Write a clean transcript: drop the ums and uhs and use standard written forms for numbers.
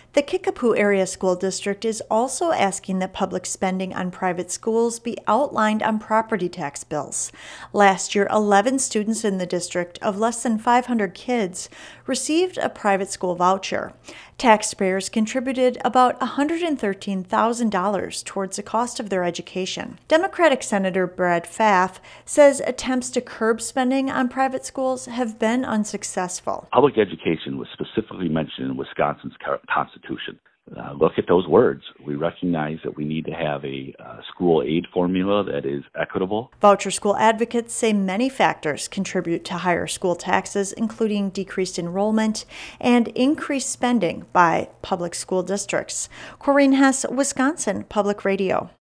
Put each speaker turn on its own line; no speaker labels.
The Kickapoo Area School District is also asking that public spending on private schools be outlined on property tax bills. Last year, 11 students in the district of less than 500 kids received a private school voucher. Taxpayers contributed about $113,000 towards the cost of their education. Democratic Senator Brad Pfaff says attempts to curb spending on private schools have been unsuccessful.
Public education was specifically mentioned in Wisconsin's Constitution. Look at those words. We recognize that we need to have a school aid formula that is equitable.
Voucher school advocates say many factors contribute to higher school taxes, including decreased enrollment and increased spending by public school districts. Corinne Hess, Wisconsin Public Radio.